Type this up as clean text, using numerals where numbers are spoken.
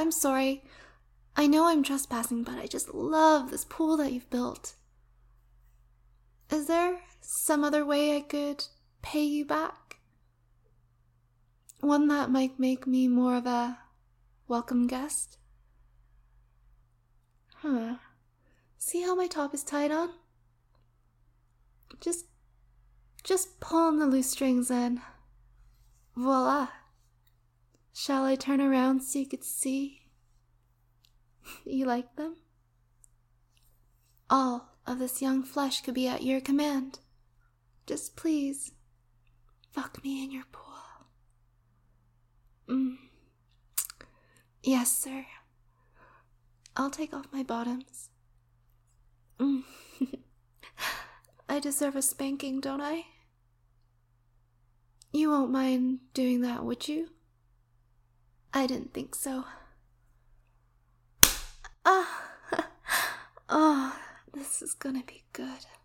I'm sorry. I know I'm trespassing, but I just love this pool that you've built. Is there some other way I could pay you back? One that might make me more of a welcome guest? See how my top is tied on? Just pull on the loose strings and voila. Shall I turn around so you could see? You like them? All of this young flesh could be at your command. Just please, fuck me in your pool. Yes, sir. I'll take off my bottoms. I deserve a spanking, don't I? You won't mind doing that, would you? I didn't think so. Oh, this is gonna be good.